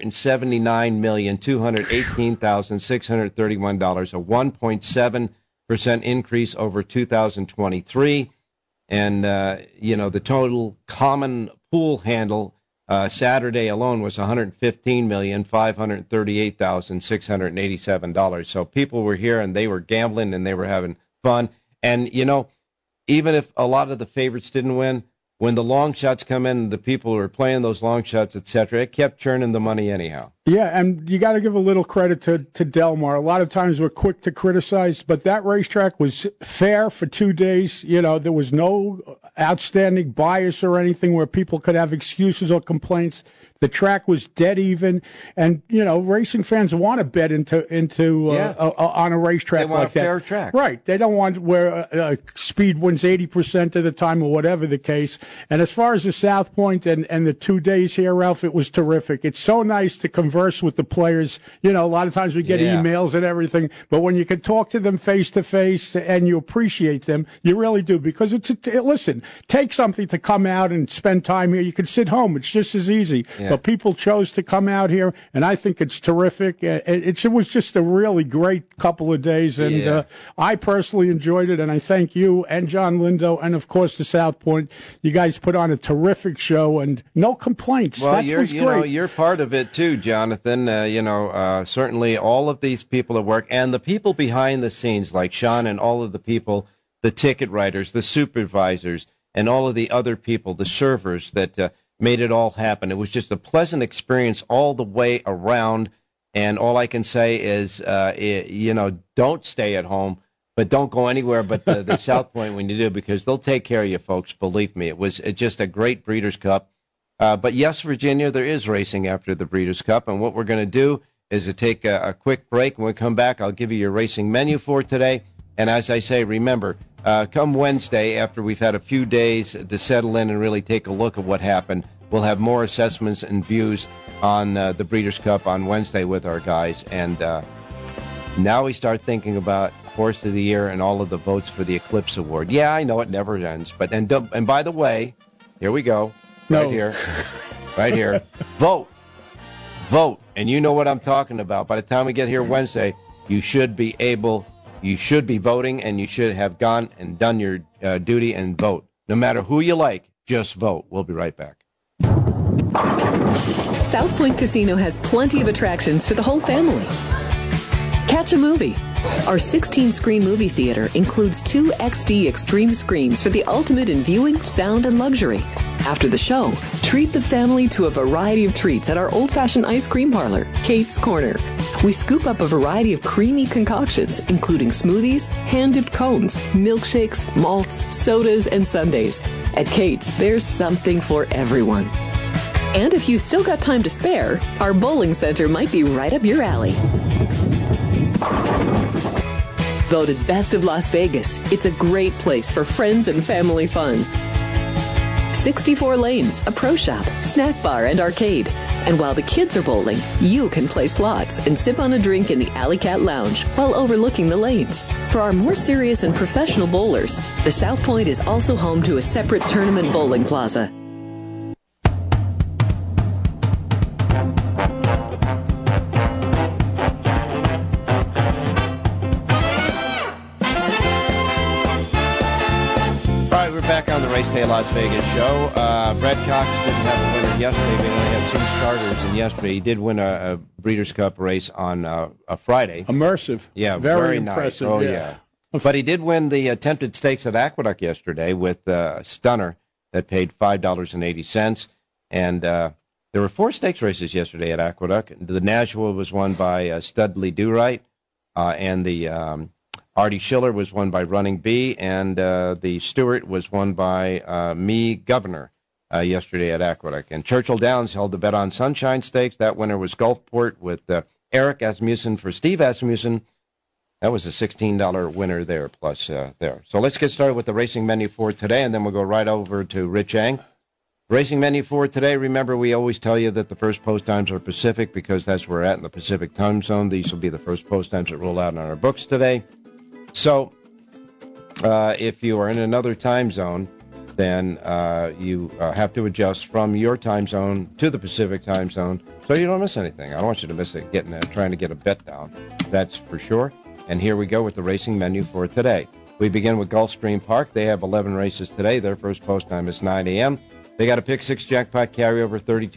[SPEAKER 7] $179,218,631, a 1.7% increase over 2023. And, the total common pool handle Saturday alone was $115,538,687. So people were here and they were gambling and they were having fun. And, even if a lot of the favorites didn't win, when the long shots come in, the people who were playing those long shots, et cetera, it kept churning the money anyhow.
[SPEAKER 8] Yeah, and you got to give a little credit to Delmar. A lot of times we're quick to criticize, but that racetrack was fair for 2 days. You know, there was no outstanding bias or anything where people could have excuses or complaints. The track was dead even, and racing fans want to bet into on a racetrack like that.
[SPEAKER 7] They want a fair track,
[SPEAKER 8] right? They don't want where speed wins 80% of the time or whatever the case. And as far as the South Point and the 2 days here, Ralph, it was terrific. It's so nice to converse with the players. A lot of times we get emails and everything, but when you can talk to them face to face and you appreciate them, you really do, because listen, take something to come out and spend time here. You can sit home; it's just as easy. Yeah. But people chose to come out here, and I think it's terrific. It was just a really great couple of days, and I personally enjoyed it. And I thank you and John Lindo, and of course the South Point. You guys put on a terrific show, and no complaints.
[SPEAKER 7] Well,
[SPEAKER 8] that was great.
[SPEAKER 7] You're part of it too, Jonathan. Certainly all of these people at work and the people behind the scenes, like Sean and all of the people, the ticket writers, the supervisors, and all of the other people, the servers that made it all happen. It was just a pleasant experience all the way around. And all I can say is, don't stay at home, but don't go anywhere but the South Point when you do, because they'll take care of you, folks. Believe me, it was just a great Breeders' Cup. But yes, Virginia, there is racing after the Breeders' Cup, and what we're going to do is to take a quick break. When we come back, I'll give you your racing menu for today. And as I say, remember, come Wednesday, after we've had a few days to settle in and really take a look at what happened, we'll have more assessments and views on the Breeders' Cup on Wednesday with our guys. And now we start thinking about Horse of the Year and all of the votes for the Eclipse Award. Yeah, I know it never ends. But and by the way, here we go. Right here. Vote. And you know what I'm talking about. By the time we get here Wednesday, you should be voting, and you should have gone and done your duty and vote. No matter who you like, just vote. We'll be right back.
[SPEAKER 1] South Point Casino has plenty of attractions for the whole family. Catch a movie. Our 16-screen movie theater includes 2 XD Extreme screens for the ultimate in viewing, sound, and luxury. After the show, treat the family to a variety of treats at our old-fashioned ice cream parlor, Kate's Corner. We scoop up a variety of creamy concoctions, including smoothies, hand-dipped cones, milkshakes, malts, sodas, and sundaes. At Kate's, there's something for everyone. And if you've still got time to spare, our bowling center might be right up your alley. Voted Best of Las Vegas, it's a great place for friends and family fun. 64 lanes, a pro shop, snack bar, and arcade. And while the kids are bowling, you can play slots and sip on a drink in the Alley Cat Lounge while overlooking the lanes. For our more serious and professional bowlers, the South Point is also home to a separate tournament bowling plaza.
[SPEAKER 7] Back on the Race Day Las Vegas show. Brett Cox didn't have a winner yesterday. We only had 2 starters in yesterday. He did win a Breeders' Cup race on a Friday.
[SPEAKER 8] Immersive.
[SPEAKER 7] Yeah,
[SPEAKER 8] very
[SPEAKER 7] impressive.
[SPEAKER 8] Nice.
[SPEAKER 7] Oh, yeah. But he did win the attempted stakes at Aqueduct yesterday with a stunner that paid $5.80. And there were 4 stakes races yesterday at Aqueduct. The Nashua was won by Studley Do-Right, and the Artie Schiller was won by Running Bee, and the Stewart was won by Me Governor yesterday at Aqueduct. And Churchill Downs held the Bet on Sunshine Stakes. That winner was Gulfport with Eric Asmussen for Steve Asmussen. That was a $16 winner there, plus there. So let's get started with the racing menu for today, and then we'll go right over to Rich Eng. Racing menu for today, remember we always tell you that the first post times are Pacific because that's where we're at in the Pacific time zone. These will be the first post times that roll out on our books today. So, if you are in another time zone, then you have to adjust from your time zone to the Pacific time zone so you don't miss anything. I don't want you to miss it trying to get a bet down. That's for sure. And here we go with the racing menu for today. We begin with Gulfstream Park. They have 11 races today. Their first post time is 9 a.m. They got a pick 6 jackpot carryover,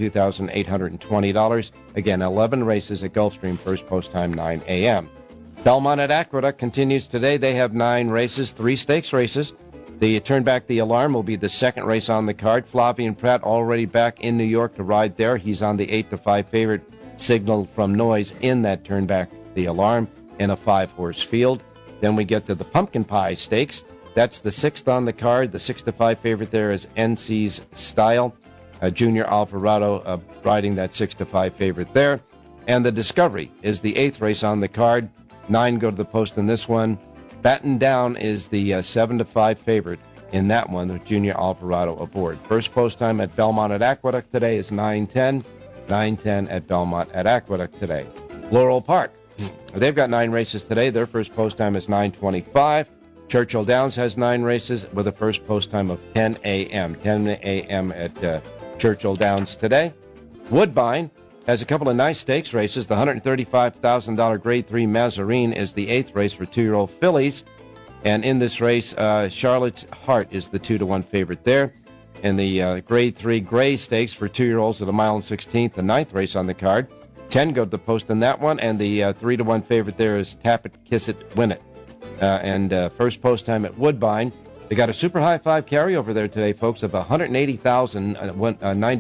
[SPEAKER 7] $32,820. Again, 11 races at Gulfstream, first post time 9 a.m. Belmont at Aqueduct continues today. They have 9 races, 3 stakes races. The Turn Back the Alarm will be the second race on the card. Flavien Prat already back in New York to ride there. He's on the 8-5 favorite, Signal from Noise, in that Turn Back the Alarm in a 5-horse field. Then we get to the Pumpkin Pie Stakes. That's the 6th on the card. The 6-5 favorite there is NC's Style. Junior Alvarado riding that 6-5 favorite there. And the Discovery is the 8th race on the card. 9 go to the post in this one. Batten Down is the 7-5 favorite in that one, the Junior Alvarado aboard. First post time at Belmont at Aqueduct today is 9:10. 9:10 at Belmont at Aqueduct today. Laurel Park. They've got 9 races today. Their first post time is 9:25. Churchill Downs has 9 races with a first post time of 10 a.m. 10 a.m. at Churchill Downs today. Woodbine has a couple of nice stakes races. The $135,000 Grade 3 Mazarine is the 8th race for 2-year-old fillies. And in this race, Charlotte's Heart is the 2-1 favorite there. And the Grade 3 Gray Stakes for 2-year-olds at a mile and 16th, the 9th race on the card. 10 go to the post in that one. And the 3-1 favorite there is Tap It, Kiss It, Win It. And first post time at Woodbine. They got a super high 5 carryover there today, folks, of $180,096.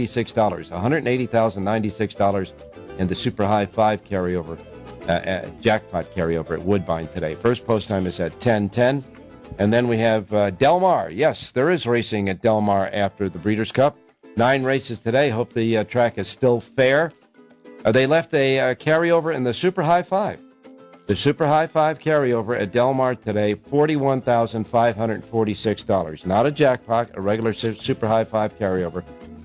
[SPEAKER 7] $180,096 in the super high 5 carryover, jackpot carryover at Woodbine today. First post time is at 10:10. And then we have Del Mar. Yes, there is racing at Del Mar after the Breeders' Cup. 9 races today. Hope the track is still fair. They left a carryover in the super high 5. The super high 5 carryover at Del Mar today, $41,546. Not a jackpot, a regular super high 5 carryover,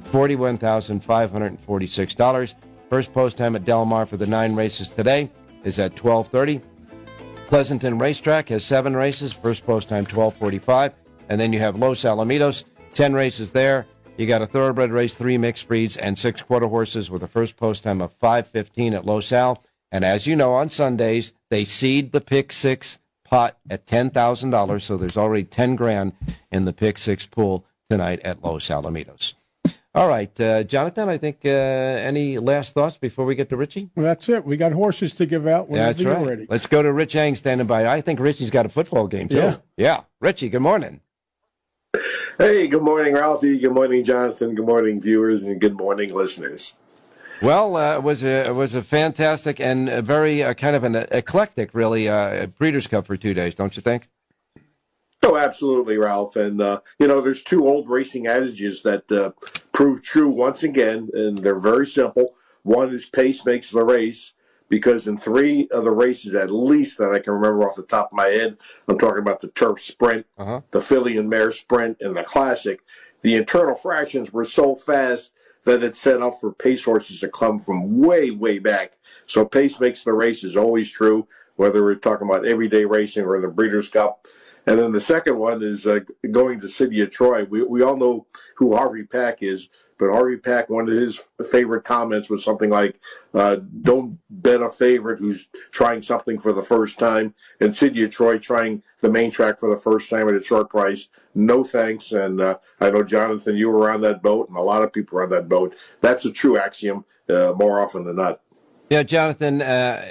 [SPEAKER 7] $41,546. First post time at Del Mar for the 9 races today is at 12:30. Pleasanton Racetrack has 7 races. First post time 12:45. And then you have Los Alamitos, 10 races there. You got a thoroughbred race, 3 mixed breeds, and 6 quarter horses with a first post time of 5:15 at Los Al. And as you know, on Sundays, they seed the Pick 6 pot at $10,000, so there's already $10,000 in the Pick 6 pool tonight at Los Alamitos. All right, Jonathan, I think any last thoughts before we get to Richie?
[SPEAKER 8] Well, that's it. We got horses to give out whenever
[SPEAKER 7] that's right.
[SPEAKER 8] You're ready.
[SPEAKER 7] Let's go to Rich Eng standing by. I think Richie's got a football game, too. Yeah. Richie, good morning.
[SPEAKER 10] Hey, good morning, Ralphie. Good morning, Jonathan. Good morning, viewers, and good morning, listeners.
[SPEAKER 7] Well, it was a fantastic and a very kind of an eclectic, really, Breeders' Cup for 2 days, don't you think?
[SPEAKER 10] Oh, absolutely, Ralph. And, there's 2 old racing adages that prove true once again, and they're very simple. One is pace makes the race, because in 3 of the races, at least that I can remember off the top of my head, I'm talking about the Turf Sprint, the Filly and Mare Sprint, and the Classic, the internal fractions were so fast that it set up for pace horses to come from way, way back. So pace makes the race is always true, whether we're talking about everyday racing or the Breeders' Cup. And then the second one is going to City of Troy. We all know who Harvey Pack is, but Harvey Pack, one of his favorite comments was something like, don't bet a favorite who's trying something for the first time. And City of Troy trying the main track for the first time at a short price. No thanks. And I know, Jonathan, you were on that boat, and a lot of people were on that boat. That's a true axiom more often than not.
[SPEAKER 7] Yeah, Jonathan,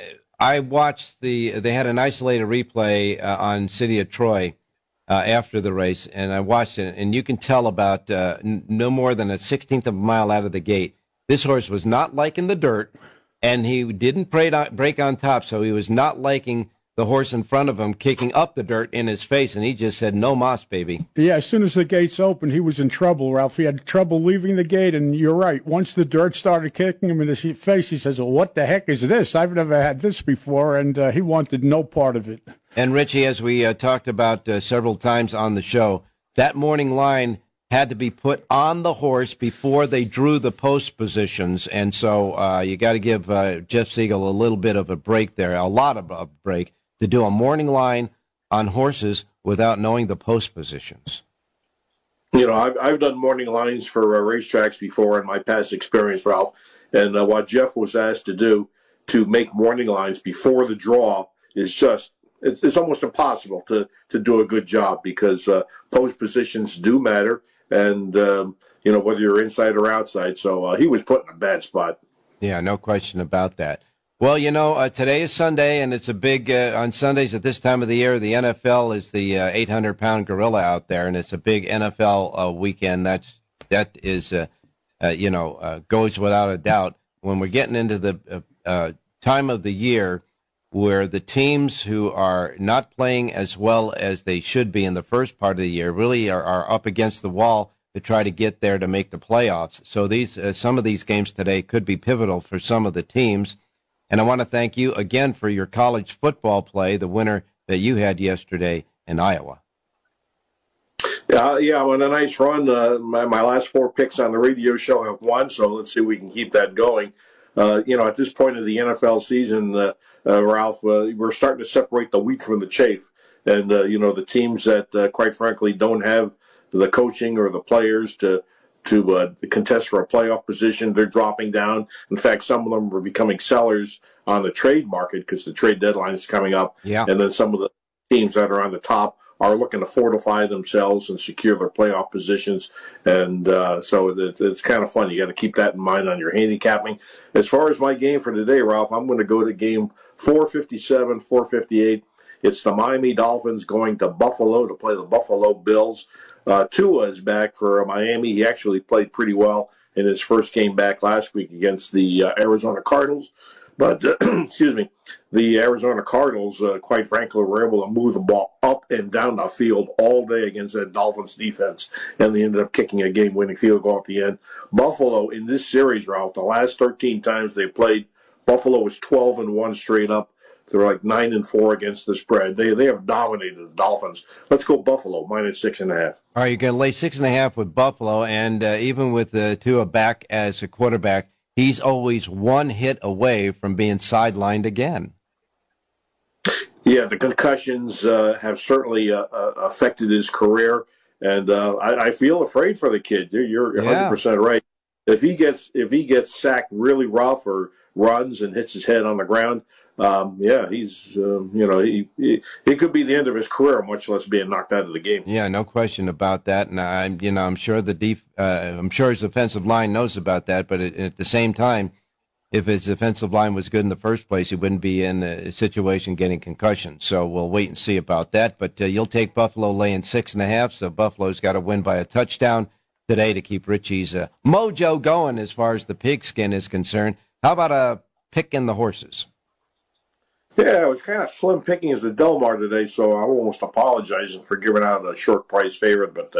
[SPEAKER 7] I watched they had an isolated replay on City of Troy after the race, and I watched it, and you can tell about no more than a 16th of a mile out of the gate, this horse was not liking the dirt, and he didn't break on top, so he was not liking the horse in front of him kicking up the dirt in his face, and he just said, no moss, baby.
[SPEAKER 8] Yeah, as soon as the gates opened, he was in trouble, Ralph. He had trouble leaving the gate, and you're right. Once the dirt started kicking him in his face, he says, well, what the heck is this? I've never had this before, and he wanted no part of it.
[SPEAKER 7] And, Richie, as we talked about several times on the show, that morning line had to be put on the horse before they drew the post positions, and so you got to give Jeff Siegel a little bit of a break there, a lot of a break, to do a morning line on horses without knowing the post positions.
[SPEAKER 10] You know, I've done morning lines for racetracks before in my past experience, Ralph, and what Jeff was asked to do to make morning lines before the draw is just, it's almost impossible to do a good job because post positions do matter, and, you know, whether you're inside or outside. So he was put in a bad spot.
[SPEAKER 7] Yeah, no question about that. Well, you know, today is Sunday, and it's a big, on Sundays at this time of the year, the NFL is the 800-pound gorilla out there, and it's a big NFL weekend. That is, you know, goes without a doubt. When we're getting into the time of the year where the teams who are not playing as well as they should be in the first part of the year really are up against the wall to try to get there to make the playoffs. So these some of these games today could be pivotal for some of the teams. And I want to thank you again for your college football play, the winner that you had yesterday in Iowa.
[SPEAKER 10] Yeah, on a nice run. My last 4 picks on the radio show have won, so let's see if we can keep that going. You know, at this point of the NFL season, Ralph, we're starting to separate the wheat from the chaff. And, you know, the teams that, quite frankly, don't have the coaching or the players to contest for a playoff position, they're dropping down. In fact, some of them are becoming sellers on the trade market because the trade deadline is coming up.
[SPEAKER 7] Yeah.
[SPEAKER 10] And then some of the teams that are on the top are looking to fortify themselves and secure their playoff positions. And so it's kind of fun. You got to keep that in mind on your handicapping. As far as my game for today, Ralph, I'm going to go to game 457, 458. It's the Miami Dolphins going to Buffalo to play the Buffalo Bills. Tua is back for Miami. He actually played pretty well in his first game back last week against the Arizona Cardinals. But, excuse me, the Arizona Cardinals, quite frankly, were able to move the ball up and down the field all day against that Dolphins defense, and they ended up kicking a game-winning field goal at the end. Buffalo, in this series, Ralph, the last 13 times they played, Buffalo was 12-1 straight up. They're like 9-4 against the spread. They have dominated the Dolphins. Let's go Buffalo, -6.5.
[SPEAKER 7] All right, you're going to lay 6.5 with Buffalo, and even with Tua back as a quarterback, he's always one hit away from being sidelined again.
[SPEAKER 10] Yeah, the concussions have certainly affected his career, and I feel afraid for the kid. You're 100% right. If he gets sacked really rough or runs and hits his head on the ground, he's he could be the end of his career, much less being knocked out of the game.
[SPEAKER 7] Yeah, no question about that. And I'm sure I'm sure his offensive line knows about that. But at the same time, if his offensive line was good in the first place, he wouldn't be in a situation getting concussion. So we'll wait and see about that. But you'll take Buffalo laying 6.5. So Buffalo's got to win by a touchdown today to keep Richie's mojo going as far as the pigskin is concerned. How about a pick in the horses?
[SPEAKER 10] Yeah, it was kind of slim picking as the Del Mar today, so I'm almost apologizing for giving out a short price favorite. But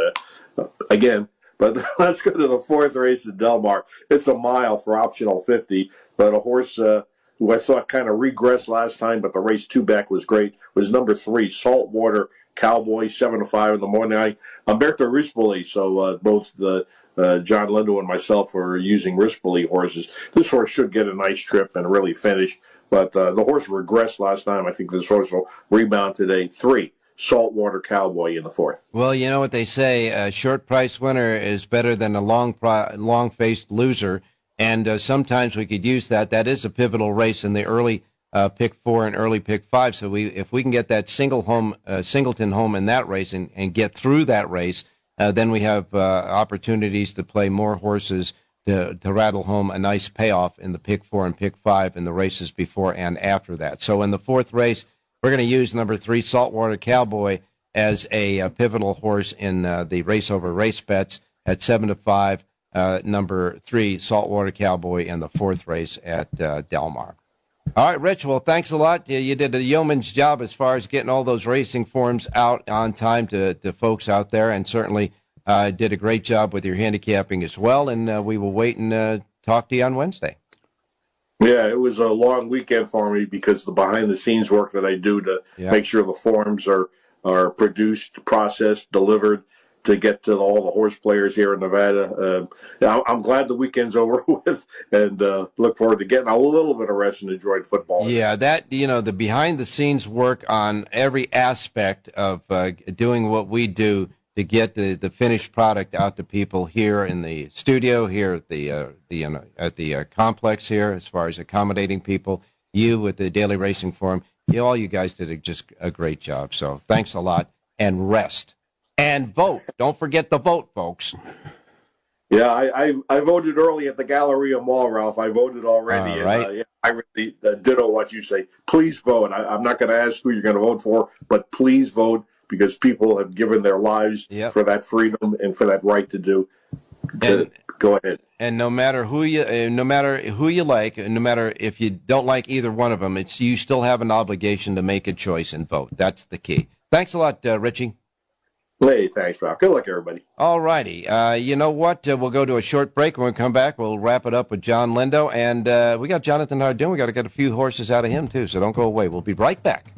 [SPEAKER 10] let's go to the 4th race at Del Mar. It's a mile for optional 50, but a horse who I thought kind of regressed last time, but the race 2 back was great, was number 3, Saltwater Cowboy, 7-5 in the morning night. Umberto Rispoli, so both John Lindo and myself are using Rispoli horses. This horse should get a nice trip and really finish, but the horse regressed last time. I think this horse will rebound today. 3, Saltwater Cowboy in the 4th.
[SPEAKER 7] Well, you know what they say, a short price winner is better than a long-faced loser, and sometimes we could use that. That is a pivotal race in the early pick 4 and early pick 5. So if we can get that Singleton home in that race and get through that race, then we have opportunities to play more horses to rattle home a nice payoff in the pick 4 and pick 5 in the races before and after that. So in the 4th race, we're going to use number 3, Saltwater Cowboy, as a pivotal horse in the race over race bets at 7-5. Number 3, Saltwater Cowboy, in the 4th race at Del Mar. All right, Rich, well, thanks a lot. You did a yeoman's job as far as getting all those racing forms out on time to folks out there, and certainly did a great job with your handicapping as well, and we will wait and talk to you on Wednesday.
[SPEAKER 10] Yeah, it was a long weekend for me because the behind-the-scenes work that I do to make sure the forms are produced, processed, delivered to get to all the horse players here in Nevada. I'm glad the weekend's over with, and look forward to getting a little bit of rest and enjoying football.
[SPEAKER 7] Yeah, that, the behind-the-scenes work on every aspect of doing what we do to get the finished product out to people here in the studio, here at the complex here, as far as accommodating people. You with the Daily Racing Forum, all you guys did just a great job. So thanks a lot, and rest and vote. Don't forget to vote, folks.
[SPEAKER 10] Yeah, I voted early at the Galleria Mall, Ralph. I voted already.
[SPEAKER 7] Right.
[SPEAKER 10] I really ditto what you say. Please vote. I'm not going to ask who you're going to vote for, but please vote, because people have given their lives for that freedom and for that right to do. Go ahead. And
[SPEAKER 7] no matter who you like, and no matter if you don't like either one of them, you still have an obligation to make a choice and vote. That's the key. Thanks a lot, Richie.
[SPEAKER 10] Hey, thanks, Ralph. Good luck, everybody.
[SPEAKER 7] All righty. You know what? We'll go to a short break. When we come back, we'll wrap it up with John Lindo. And we got Jonathan Hardin. We got to get a few horses out of him, too, so don't go away. We'll be right back.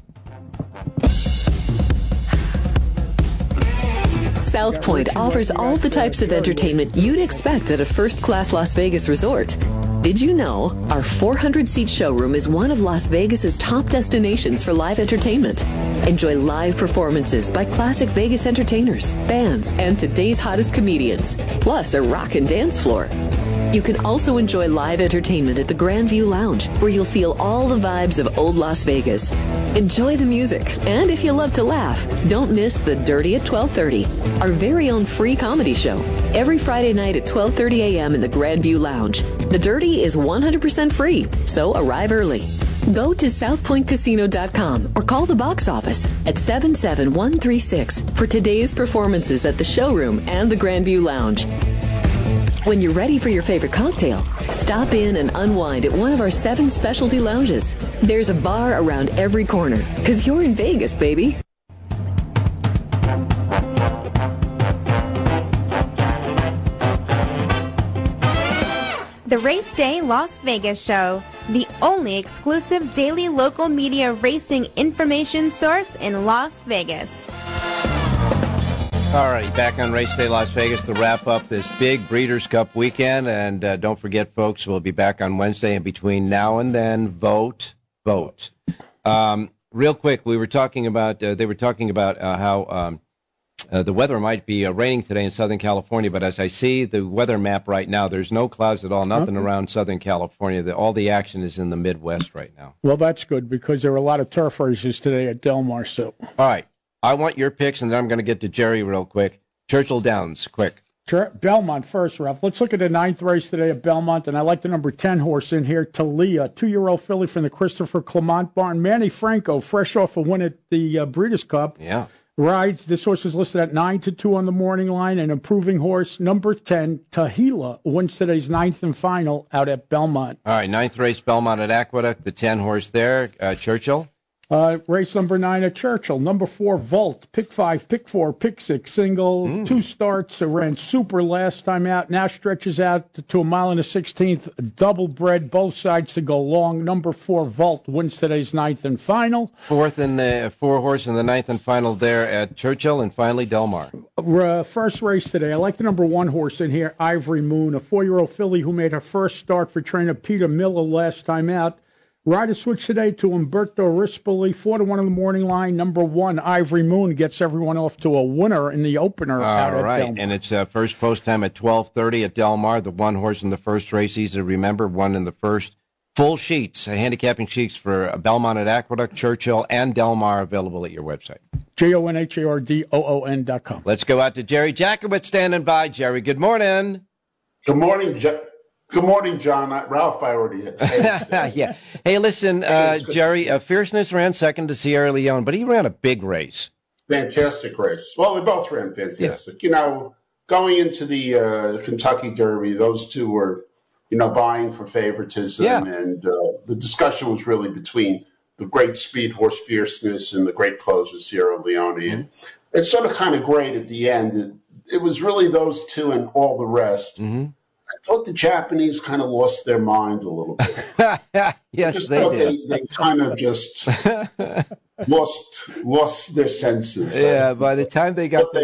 [SPEAKER 1] South Point offers all the types of entertainment you'd expect at a first-class Las Vegas resort. Did you know our 400-seat showroom is one of Las Vegas's top destinations for live entertainment? Enjoy live performances by classic Vegas entertainers, bands, and today's hottest comedians, plus a rock and dance floor. You can also enjoy live entertainment at the Grandview Lounge, where you'll feel all the vibes of old Las Vegas. Enjoy the music, and if you love to laugh, don't miss The Dirty at 12:30, our very own free comedy show, every Friday night at 12:30 a.m. in the Grandview Lounge. The Dirty is 100% free, so arrive early. Go to southpointcasino.com or call the box office at 77136 for today's performances at the showroom and the Grandview Lounge. When you're ready for your favorite cocktail, stop in and unwind at one of our 7 specialty lounges. There's a bar around every corner, because you're in Vegas, baby.
[SPEAKER 11] The Race Day Las Vegas Show, the only exclusive daily local media racing information source in Las Vegas.
[SPEAKER 7] All right, back on Race Day Las Vegas to wrap up this big Breeders' Cup weekend. And don't forget, folks, we'll be back on Wednesday. And between now and then, vote. Real quick, they were talking about how the weather might be raining today in Southern California. But as I see the weather map right now, there's no clouds at all, nothing around Southern California. All the action is in the Midwest right now.
[SPEAKER 8] Well, that's good, because there were a lot of turf races today at Del Mar. So.
[SPEAKER 7] All right. I want your picks, and then I'm going to get to Jerry real quick. Churchill Downs, quick.
[SPEAKER 8] Belmont first, Ralph. Let's look at the 9th race today at Belmont, and I like the number 10 horse in here, Talia, 2-year-old filly from the Christopher Clement barn. Manny Franco, fresh off a win at the Breeders' Cup.
[SPEAKER 7] Yeah.
[SPEAKER 8] Rides. This horse is listed at 9-2 on the morning line. An improving horse, number 10, Tahila, wins today's 9th and final out at Belmont.
[SPEAKER 7] All right, 9th race, Belmont at Aqueduct, the 10 horse there, Churchill.
[SPEAKER 8] Race number 9 at Churchill. Number 4, Volt. Pick 5, pick 4, pick 6, single. 2 starts. Ran super last time out. Now stretches out to a mile and a 16th. Double bred, both sides to go long. Number 4, Volt, wins today's 9th and final.
[SPEAKER 7] 4 horse in the 9th and final there at Churchill. And finally, Del Mar.
[SPEAKER 8] First race today. I like the number 1 horse in here, Ivory Moon, a 4-year-old filly who made her first start for trainer Peter Miller last time out. Rider switch today to Umberto Rispoli, 4-1 in the morning line. Number 1, Ivory Moon, gets everyone off to a winner in the opener out at Del Mar.
[SPEAKER 7] And it's first post time at 12:30 at Del Mar. The 1 horse in the first race, easy to remember, won in the first. Full sheets, handicapping sheets for Belmont at Aqueduct, Churchill, and Del Mar available at your website.
[SPEAKER 8] JONHARDOON.com.
[SPEAKER 7] Let's go out to Jerry Jackowitz standing by. Jerry, good morning.
[SPEAKER 12] Good morning, Good morning, John. Ralph, I already had.
[SPEAKER 7] Yeah. Hey, listen, Jerry, Fierceness ran second to Sierra Leone, but he ran a big race.
[SPEAKER 12] Fantastic race. Well, they both ran fantastic. Yeah. Going into the Kentucky Derby, those two were, vying for favoritism. Yeah. And the discussion was really between the great speed horse Fierceness and the great closer Sierra Leone. Mm-hmm. And it's sort of kind of great at the end. It was really those two and all the rest. Mm-hmm. I thought the Japanese kind of lost their mind a little bit.
[SPEAKER 7] Yes, they did.
[SPEAKER 12] They kind of just lost their senses.
[SPEAKER 7] Yeah, by the time they got to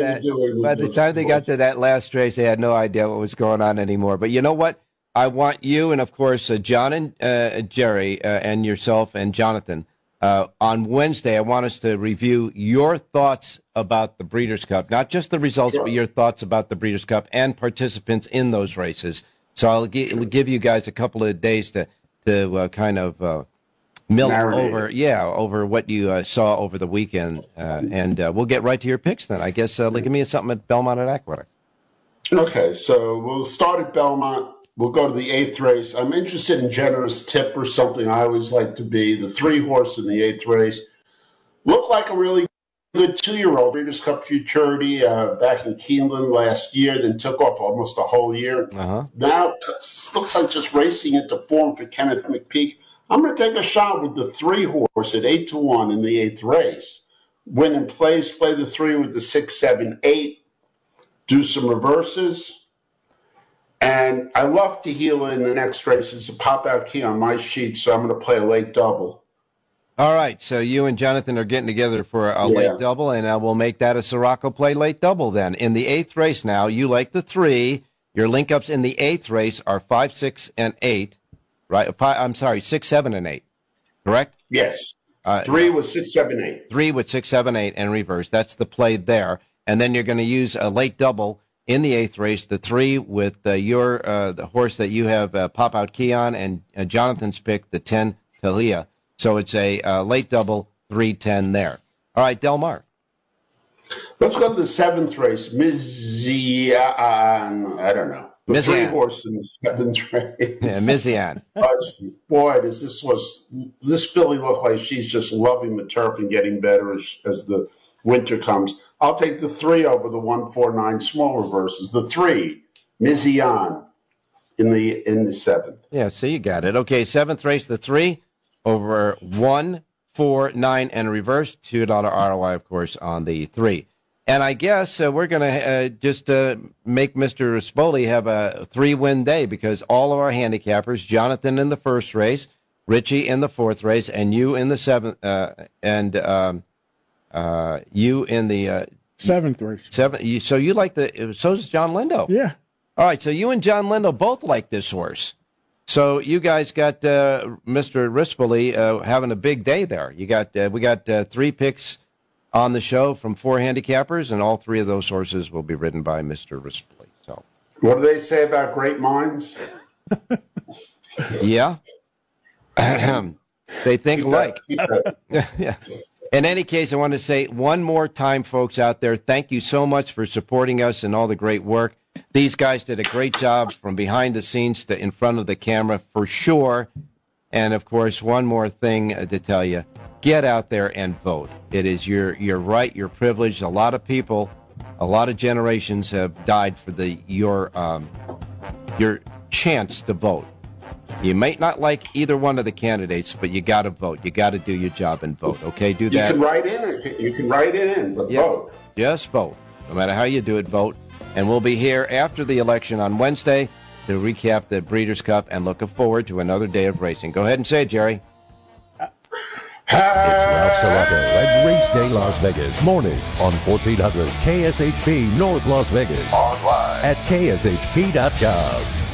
[SPEAKER 7] that last race, they had no idea what was going on anymore. But you know what? I want you and, of course, John and Jerry and yourself and Jonathan, on Wednesday, I want us to review your thoughts about the Breeders' Cup, not just the results, but your thoughts about the Breeders' Cup and participants in those races. So I'll give you guys a couple of days to kind of mill over what you saw over the weekend, and we'll get right to your picks then. I guess give me something at Belmont at Aqueduct.
[SPEAKER 12] Okay, so we'll start at Belmont. We'll go to the 8th race. I'm interested in Generous Tip or something. I always like to be the 3 horse in the 8th race. Looked like a really good 2-year-old Breeders' Cup Futurity back in Keeneland last year, then took off almost a whole year. Uh-huh. Now looks like just racing into form for Kenneth McPeak. I'm going to take a shot with the 3 horse at 8-1 in the 8th race. Win and plays, play the 3 with the 6, 7, 8. Do some reverses. And I love Tehila in the next race. It's a pop-out key on my sheet, so I'm going to play a late double.
[SPEAKER 7] All right, so you and Jonathan are getting together for a late double, and we'll make that a Sirocco play late double then. In the 8th race now, you like the 3. Your link-ups in the 8th race are 5, 6, and 8. Right? I'm sorry, 6, 7, and 8. Correct?
[SPEAKER 12] Yes. 3 with 6, 7, 8.
[SPEAKER 7] 3 with 6, 7, 8, and reverse. That's the play there. And then you're going to use a late double in the 8th race, the 3 with the horse that you have pop-out key on, and Jonathan's pick, the 10, Tehila. So it's a late double, 3-10 there. All right, Del Mar.
[SPEAKER 12] Let's go to the 7th race, Mizian. I don't know. The 3 horse in the 7th race.
[SPEAKER 7] Yeah, Mizian.
[SPEAKER 12] Boy, this filly look like she's just loving the turf and getting better as the winter comes. I'll take the 3 over the 1, 4, 9 small reverses. The 3, Mizian, in the 7th.
[SPEAKER 7] Yeah, so you got it. Okay, 7th race, the 3 over 1, 4, 9, and reverse. $2 ROI, of course, on the 3. And I guess we're going to just make Mr. Rispoli have a 3-win day because all of our handicappers, Jonathan in the 1st race, Richie in the 4th race, and you in the 7th, you in the
[SPEAKER 8] 7th race.
[SPEAKER 7] So you like so does John Lindo.
[SPEAKER 8] Yeah.
[SPEAKER 7] All right, so you and John Lindo both like this horse. So you guys got Mr. Rispoli having a big day there. We got 3 picks on the show from 4 handicappers, and all 3 of those horses will be ridden by Mr. Rispoli. So,
[SPEAKER 12] what do they say about great minds?
[SPEAKER 7] Yeah. They think alike. Yeah. In any case, I want to say one more time, folks out there, thank you so much for supporting us and all the great work. These guys did a great job from behind the scenes to in front of the camera for sure. And, of course, one more thing to tell you. Get out there and vote. It is your right, your privilege. A lot of people, a lot of generations have died for your chance to vote. You might not like either one of the candidates, but you got to vote. You got to do your job and vote. Okay, do that.
[SPEAKER 12] You can write it in, but vote.
[SPEAKER 7] Just vote. No matter how you do it, vote. And we'll be here after the election on Wednesday to recap the Breeders' Cup and looking forward to another day of racing. Go ahead and say it, Jerry.
[SPEAKER 13] It's Ralph Sarato at Race Day Las Vegas, morning on 1400 KSHP North Las Vegas. Online at kshp.com.